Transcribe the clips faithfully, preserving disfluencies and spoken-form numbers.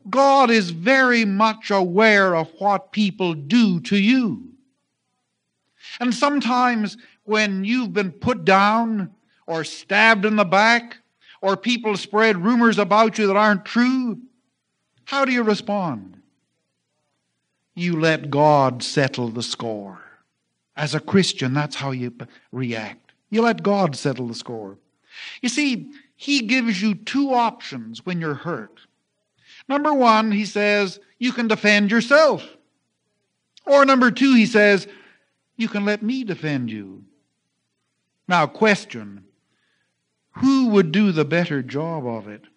God is very much aware of what people do to you. And sometimes when you've been put down or stabbed in the back, or people spread rumors about you that aren't true, how do you respond? You let God settle the score. As a Christian, that's how you react. You let God settle the score. You see, He gives you two options when you're hurt. Number one, He says, you can defend yourself. Or number two, He says, you can let me defend you. Now, question, who would do the better job of it?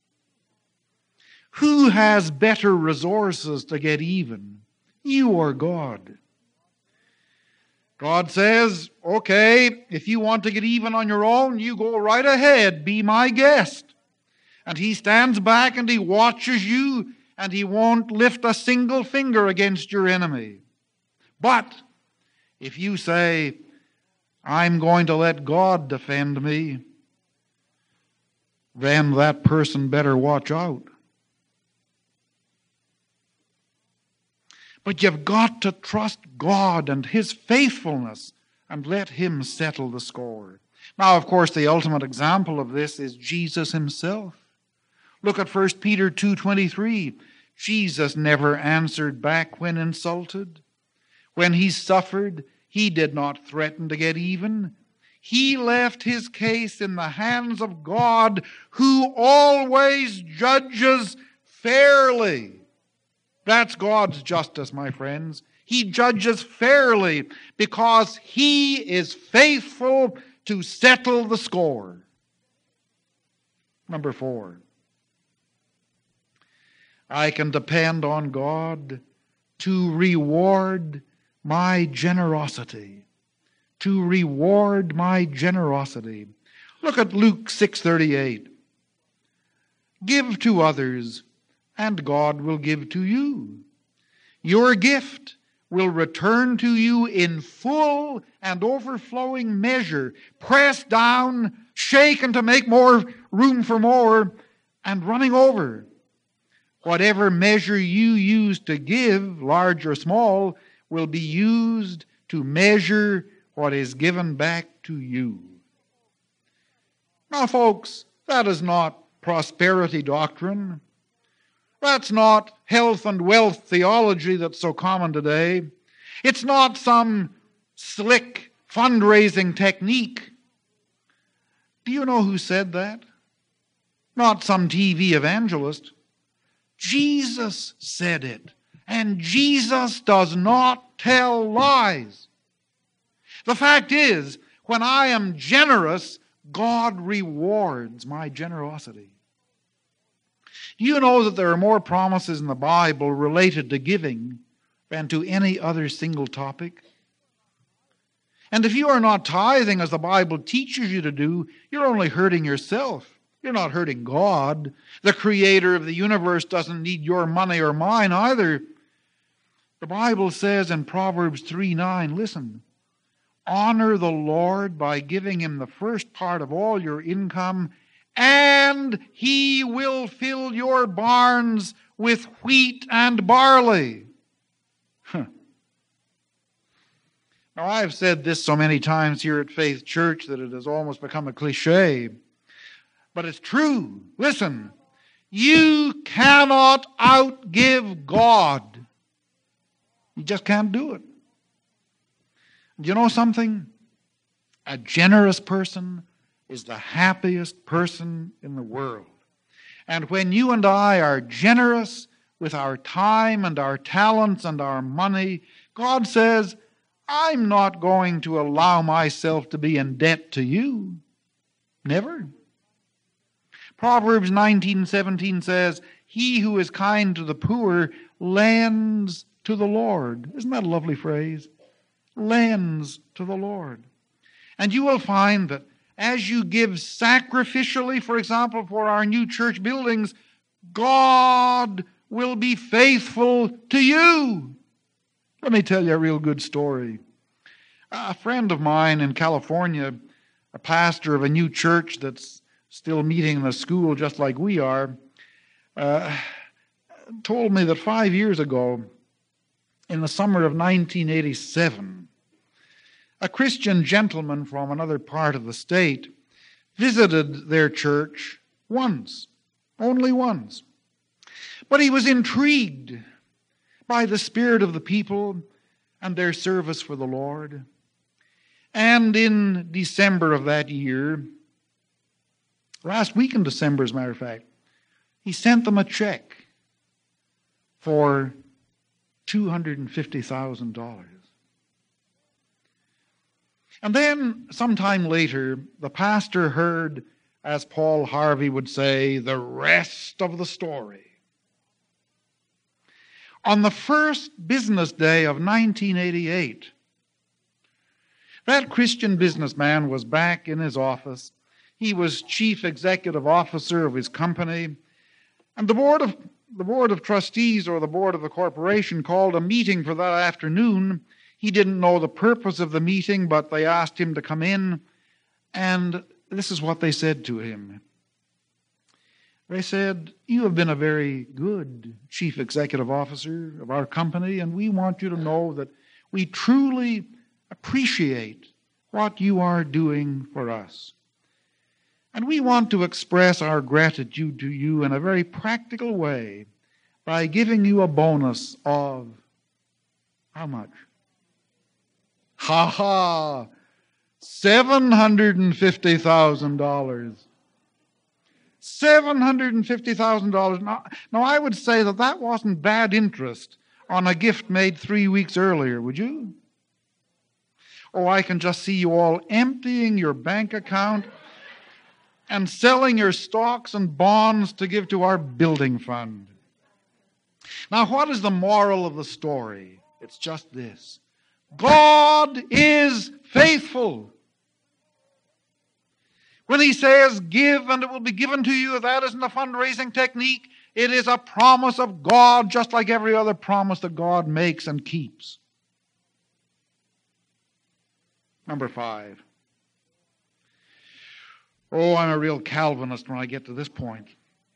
Who has better resources to get even? You or God? God says, okay, if you want to get even on your own, you go right ahead, be my guest. And He stands back and He watches you, and He won't lift a single finger against your enemy. But if you say, I'm going to let God defend me, then that person better watch out. But you've got to trust God and His faithfulness and let Him settle the score. Now, of course, the ultimate example of this is Jesus Himself. Look at First Peter two twenty-three. Jesus never answered back when insulted. When He suffered, He did not threaten to get even. He left His case in the hands of God, who always judges fairly. That's God's justice, my friends. He judges fairly because He is faithful to settle the score. Number four, I can depend on God to reward my generosity. To reward my generosity. Look at Luke six thirty-eight. Give to others, and God will give to you. Your gift will return to you in full and overflowing measure, pressed down, shaken to make more room for more, and running over. Whatever measure you use to give, large or small, will be used to measure what is given back to you. Now, folks, that is not prosperity doctrine. That's not health and wealth theology that's so common today. It's not some slick fundraising technique. Do you know who said that? Not some T V evangelist. Jesus said it. And Jesus does not tell lies. The fact is, when I am generous, God rewards my generosity. Do you know that there are more promises in the Bible related to giving than to any other single topic? And if you are not tithing as the Bible teaches you to do, you're only hurting yourself. You're not hurting God. The Creator of the universe doesn't need your money or mine either. The Bible says in Proverbs three nine, listen, honor the Lord by giving Him the first part of all your income, and He will fill your barns with wheat and barley. Huh. Now, I've said this so many times here at Faith Church that it has almost become a cliche. But it's true. Listen, you cannot outgive God. You just can't do it. Do you know something? A generous person is the happiest person in the world. And when you and I are generous with our time and our talents and our money, God says, I'm not going to allow myself to be in debt to you. Never. Proverbs nineteen seventeen says, he who is kind to the poor lends to the Lord. Isn't that a lovely phrase? Lends to the Lord. And you will find that as you give sacrificially, for example, for our new church buildings, God will be faithful to you. Let me tell you a real good story. A friend of mine in California, a pastor of a new church that's still meeting in a school just like we are, uh, told me that five years ago, in the summer of nineteen eighty-seven, a Christian gentleman from another part of the state visited their church once, only once. But he was intrigued by the spirit of the people and their service for the Lord. And in December of that year, last week in December, as a matter of fact, he sent them a check for two hundred fifty thousand dollars. And then, sometime later, the pastor heard, as Paul Harvey would say, the rest of the story. On the first business day of nineteen eighty-eight, that Christian businessman was back in his office. He was chief executive officer of his company, and the board of the board of trustees or the board of the corporation called a meeting for that afternoon. He didn't know the purpose of the meeting, but they asked him to come in, and this is what they said to him. They said, "You have been a very good chief executive officer of our company, and we want you to know that we truly appreciate what you are doing for us. And we want to express our gratitude to you in a very practical way by giving you a bonus of how much? Ha ha! seven hundred fifty thousand dollars. seven hundred fifty thousand dollars. Now, now, I would say that that wasn't bad interest on a gift made three weeks earlier, would you? Oh, I can just see you all emptying your bank account and selling your stocks and bonds to give to our building fund. Now, what is the moral of the story? It's just this. God is faithful. When he says, give and it will be given to you, that isn't a fundraising technique. It is a promise of God, just like every other promise that God makes and keeps. Number five. Oh, I'm a real Calvinist when I get to this point.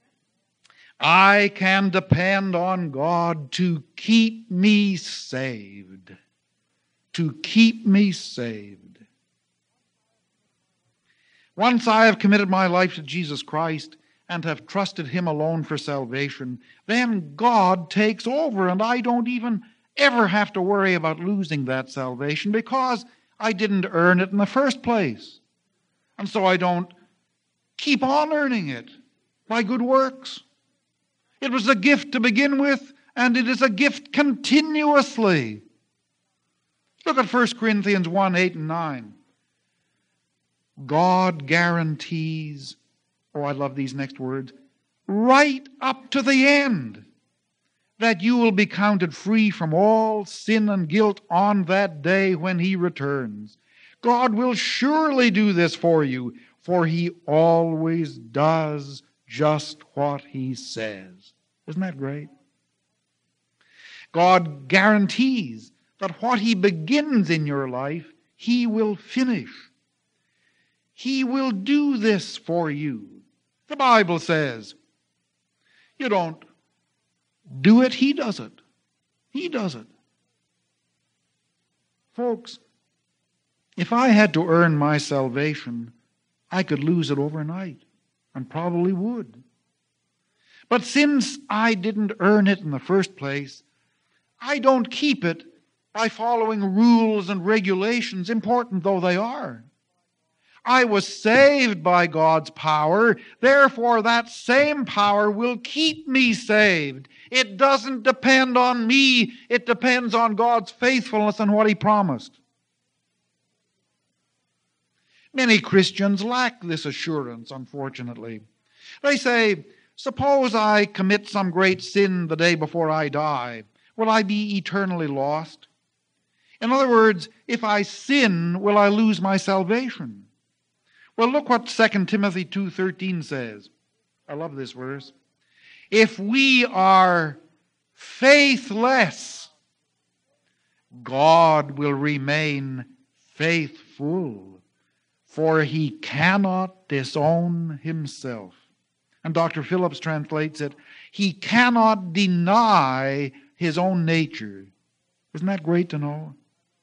I can depend on God to keep me saved. To keep me saved. Once I have committed my life to Jesus Christ and have trusted him alone for salvation, then God takes over, and I don't even ever have to worry about losing that salvation because I didn't earn it in the first place. And so I don't keep on earning it by good works. It was a gift to begin with, and it is a gift continuously. Look at First Corinthians one, eight and nine. God guarantees, oh, I love these next words, right up to the end, that you will be counted free from all sin and guilt on that day when he returns. God will surely do this for you, for he always does just what he says. Isn't that great? God guarantees that what he begins in your life, he will finish. He will do this for you. The Bible says, you don't do it, he does it. He does it. Folks, if I had to earn my salvation, I could lose it overnight, and probably would. But since I didn't earn it in the first place, I don't keep it by following rules and regulations, important though they are. I was saved by God's power, therefore that same power will keep me saved. It doesn't depend on me, it depends on God's faithfulness and what he promised. Many Christians lack this assurance, unfortunately. They say, suppose I commit some great sin the day before I die. Will I be eternally lost? In other words, if I sin, will I lose my salvation? Well, look what Second Timothy two thirteen says. I love this verse. If we are faithless, God will remain faithful, for he cannot disown himself. And Doctor Phillips translates it, he cannot deny his own nature. Isn't that great to know?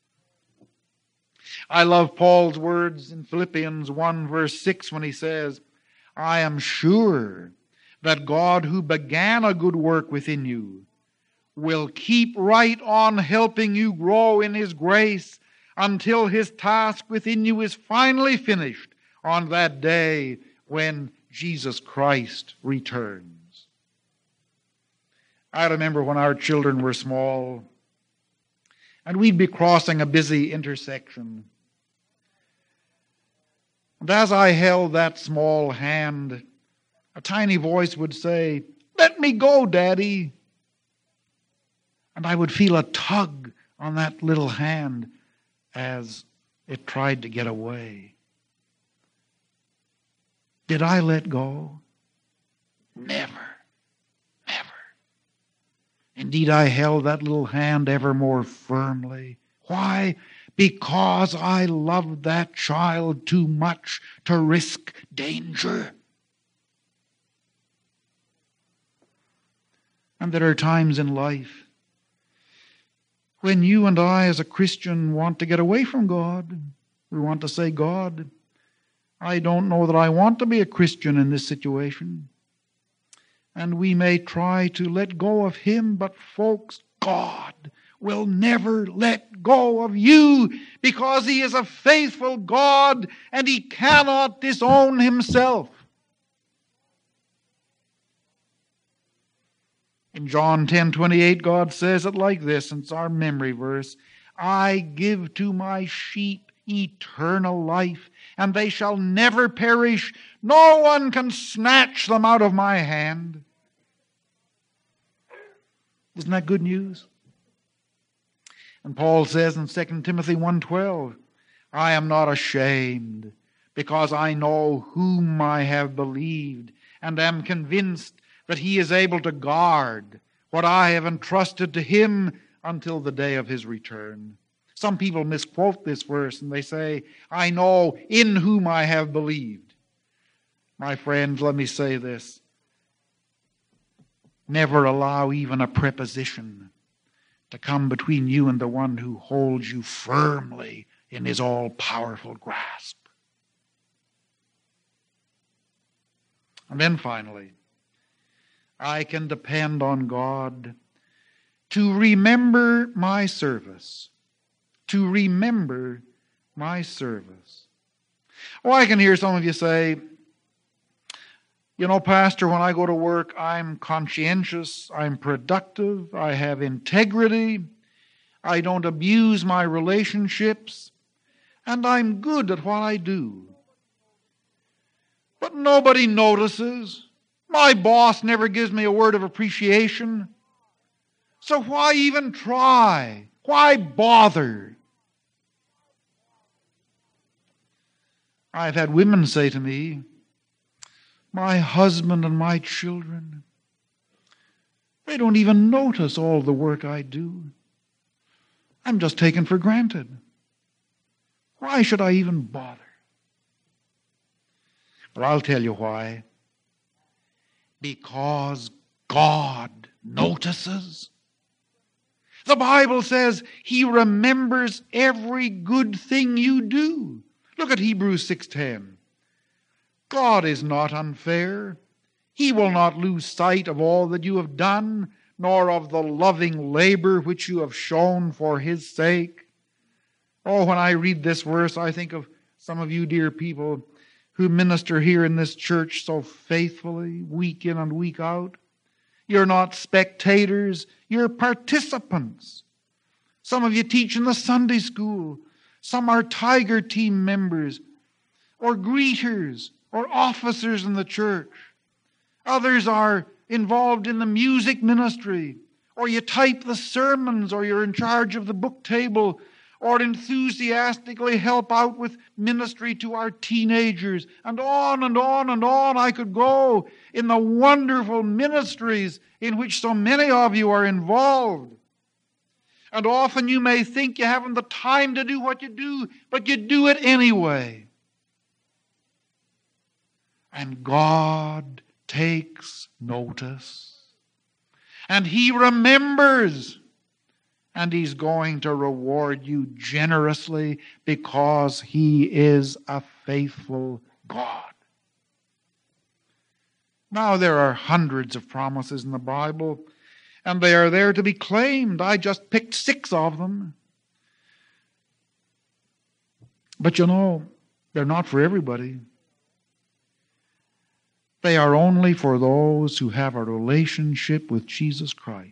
I love Paul's words in Philippians one verse six when he says, I am sure that God who began a good work within you will keep right on helping you grow in His grace until His task within you is finally finished on that day when Jesus Christ returns. I remember when our children were small and we'd be crossing a busy intersection. And as I held that small hand, a tiny voice would say, "Let me go, Daddy." And I would feel a tug on that little hand as it tried to get away. Did I let go? Never, never. Indeed, I held that little hand ever more firmly. Why? Because I loved that child too much to risk danger. And there are times in life when you and I as a Christian want to get away from God. We want to say, God, I don't know that I want to be a Christian in this situation. And we may try to let go of Him, but folks, God will never let go of you because He is a faithful God and He cannot disown Himself. In John ten twenty-eight, God says it like this, and it's our memory verse, I give to my sheep eternal life, and they shall never perish. No one can snatch them out of my hand. Isn't that good news? And Paul says in Second Timothy one twelve, I am not ashamed, because I know whom I have believed, and am convinced that He is able to guard what I have entrusted to Him until the day of His return. Some people misquote this verse and they say, I know in whom I have believed. My friends, let me say this. Never allow even a preposition to come between you and the one who holds you firmly in His all-powerful grasp. And then finally, I can depend on God to remember my service. To remember my service. Oh, I can hear some of you say, you know, Pastor, when I go to work, I'm conscientious, I'm productive, I have integrity, I don't abuse my relationships, and I'm good at what I do. But nobody notices. My boss never gives me a word of appreciation. So why even try? Why bother? I've had women say to me, my husband and my children, they don't even notice all the work I do. I'm just taken for granted. Why should I even bother? Well, I'll tell you why. Because God notices. The Bible says He remembers every good thing you do. Look at Hebrews six ten. God is not unfair. He will not lose sight of all that you have done, nor of the loving labor which you have shown for His sake. Oh, when I read this verse, I think of some of you dear people who minister here in this church so faithfully, week in and week out. You're not spectators, you're participants. Some of you teach in the Sunday school. Some are Tiger Team members, or greeters, or officers in the church. Others are involved in the music ministry, or you type the sermons, or you're in charge of the book table, or enthusiastically help out with ministry to our teenagers, and on and on and on I could go in the wonderful ministries in which so many of you are involved. And often you may think you haven't the time to do what you do, but you do it anyway. And God takes notice. And He remembers. And He's going to reward you generously because He is a faithful God. Now, there are hundreds of promises in the Bible, and they are there to be claimed. I just picked six of them. But you know, they're not for everybody. They are only for those who have a relationship with Jesus Christ.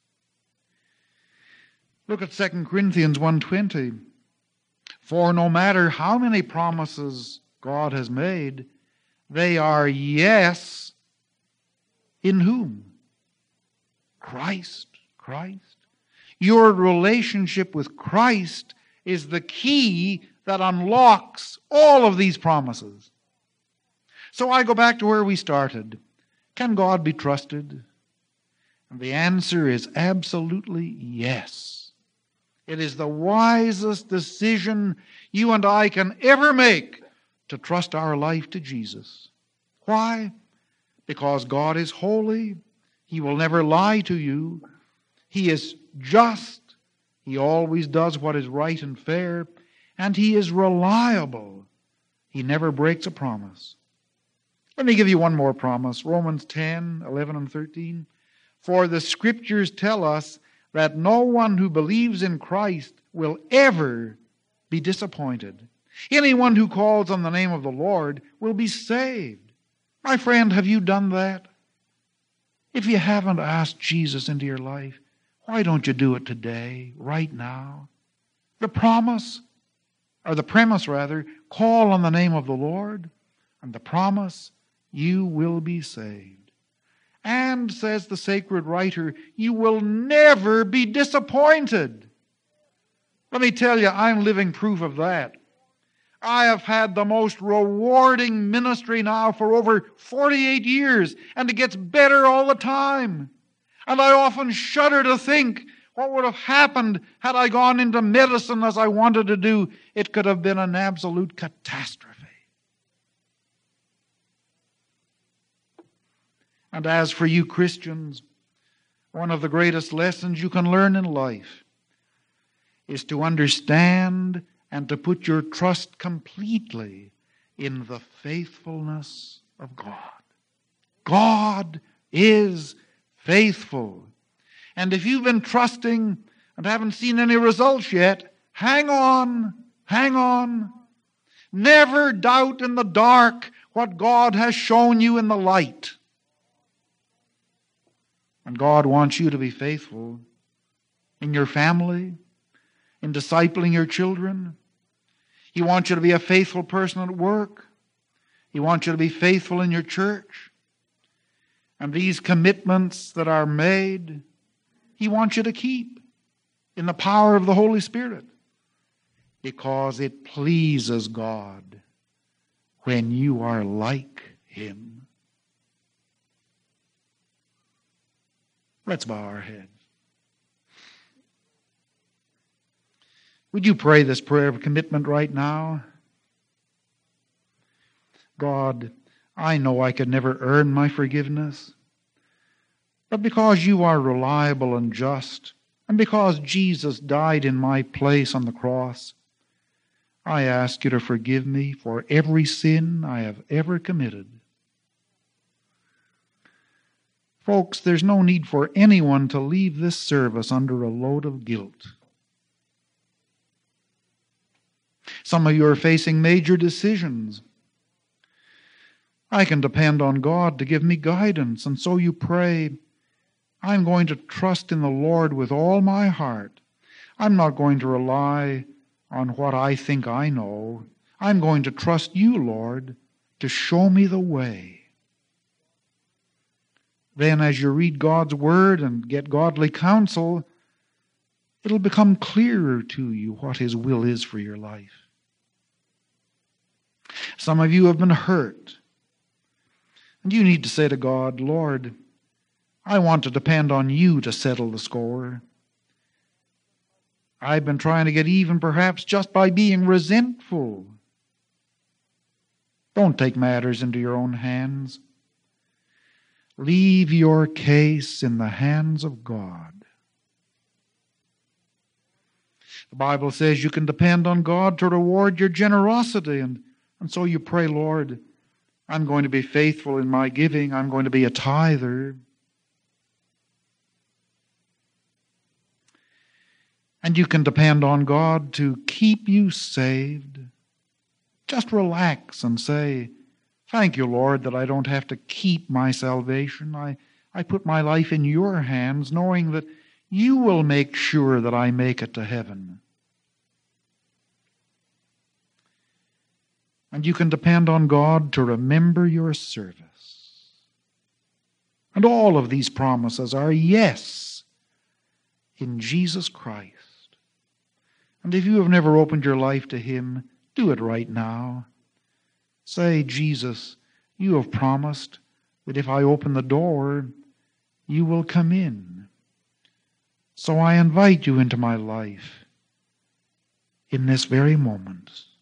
Look at Second Corinthians one twenty. For no matter how many promises God has made, they are yes in whom? Christ. Christ. Your relationship with Christ is the key that unlocks all of these promises. So I go back to where we started. Can God be trusted? And the answer is absolutely yes. It is the wisest decision you and I can ever make to trust our life to Jesus. Why? Because God is holy. He will never lie to you. He is just. He always does what is right and fair. And He is reliable. He never breaks a promise. Let me give you one more promise. Romans ten, eleven, and thirteen. For the Scriptures tell us that no one who believes in Christ will ever be disappointed. Anyone who calls on the name of the Lord will be saved. My friend, have you done that? If you haven't asked Jesus into your life, why don't you do it today, right now? The promise, or the premise rather, call on the name of the Lord, and the promise, you will be saved. And, says the sacred writer, you will never be disappointed. Let me tell you, I'm living proof of that. I have had the most rewarding ministry now for over forty-eight years, and it gets better all the time. And I often shudder to think what would have happened had I gone into medicine as I wanted to do. It could have been an absolute catastrophe. And as for you Christians, one of the greatest lessons you can learn in life is to understand and to put your trust completely in the faithfulness of God. God is faithful. And if you've been trusting and haven't seen any results yet, hang on, hang on. Never doubt in the dark what God has shown you in the light. And God wants you to be faithful in your family, in discipling your children. He wants you to be a faithful person at work. He wants you to be faithful in your church. And these commitments that are made, He wants you to keep in the power of the Holy Spirit, because it pleases God when you are like Him. Let's bow our heads. Would you pray this prayer of commitment right now? God, I know I could never earn my forgiveness, but because you are reliable and just, and because Jesus died in my place on the cross, I ask you to forgive me for every sin I have ever committed. Folks, there's no need for anyone to leave this service under a load of guilt. Some of you are facing major decisions. I can depend on God to give me guidance, and so you pray, I'm going to trust in the Lord with all my heart. I'm not going to rely on what I think I know. I'm going to trust you, Lord, to show me the way. Then as you read God's Word and get godly counsel, it'll become clearer to you what His will is for your life. Some of you have been hurt, and you need to say to God, Lord, I want to depend on you to settle the score. I've been trying to get even perhaps just by being resentful. Don't take matters into your own hands. Leave your case in the hands of God. The Bible says you can depend on God to reward your generosity, and, and so you pray, Lord, I'm going to be faithful in my giving. I'm going to be a tither. And you can depend on God to keep you saved. Just relax and say, thank you, Lord, that I don't have to keep my salvation. I, I put my life in your hands, knowing that you will make sure that I make it to heaven. And you can depend on God to remember your service. And all of these promises are yes in Jesus Christ. And if you have never opened your life to Him, do it right now. Say, Jesus, you have promised that if I open the door, you will come in. So I invite you into my life in this very moment.